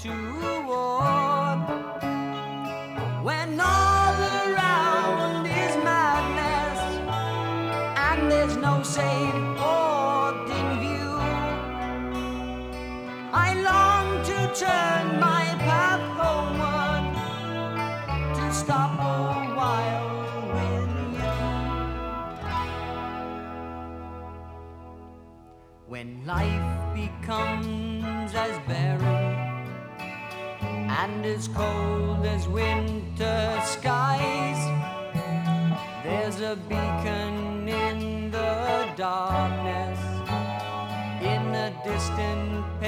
to war. When all around is madness and there's no safe port in view, I long to turn my path homeward, to stop a while with you. When life becomes as barren and as cold as winter skies, there's a beacon in the darkness, in a distant